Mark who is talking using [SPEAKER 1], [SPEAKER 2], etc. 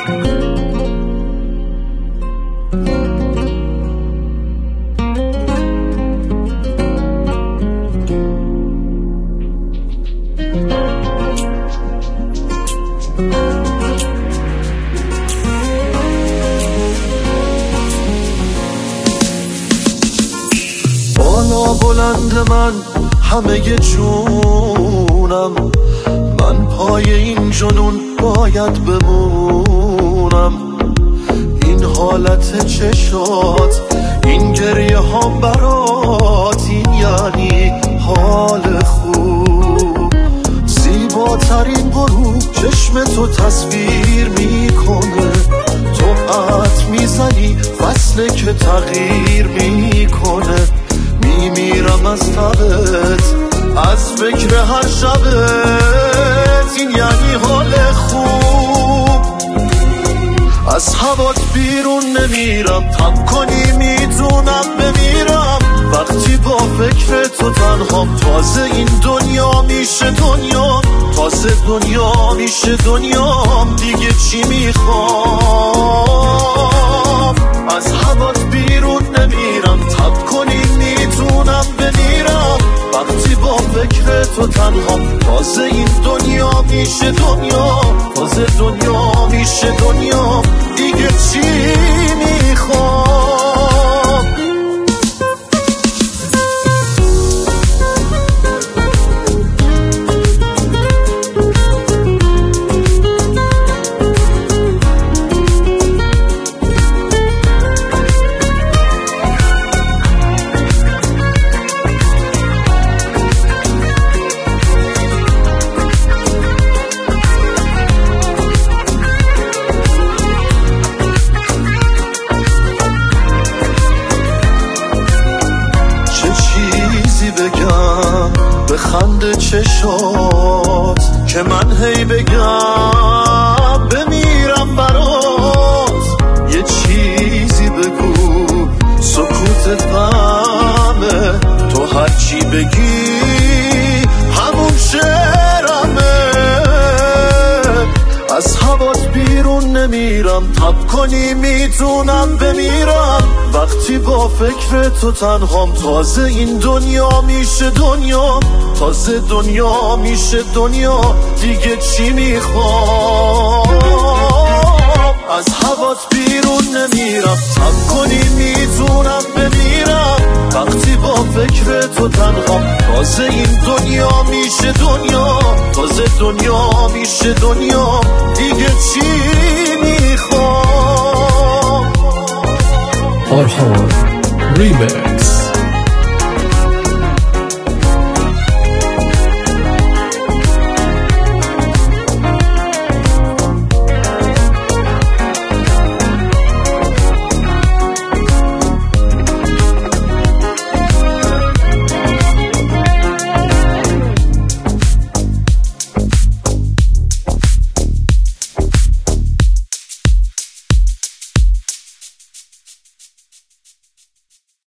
[SPEAKER 1] بالا بلند من همه جونم، من پای این جنون باید بمونم. این حالت چشات، این گریه هم برات، این یعنی حال خوب. زیباترین غروب چشم تو تصویر میکنه، تو عطر میزنی فصله که تغییر میکنه. میمیرم از تبت، از فکر هر شبت، این یعنی حال خوب. از هوات بیرون نمیرم، تب کنی میتونم بمیرم. وقتی با فکر تو تنهام، تازه این دنیا میشه دنیا، تازه دنیا میشه دنیام. دیگه چی میخوام؟ از هوات بیرون نمیرم، تب کنی میتونم بمیرم. وقتی با فکر تو تنهام، تازه این دنیا میشه دنیا، تازه دنیا میشه دنیا. دیگه چی میخوام؟ بگم به خنده چشات که من هی بگم بمیرم برات؟ یه چیزی بگو، سکوتت غمه، تو هرچی بگی همون شعرمه. از هوات بیرون نمیرم، تب کنی میتونم بمیرم. وقتی با فکر تو تنهام، تازه این دنیا میشه دنیا، تازه دنیا میشه دنیا. دیگه چی میخوام؟ از هوات بیرون نمیرم، تب کنی میتونم بمیرم. وقتی با فکر تو تنهام، تازه این دنیا میشه دنیا، تازه دنیا میشه دنیا. دیگه چی میخوام؟
[SPEAKER 2] آرهان ریمیکس.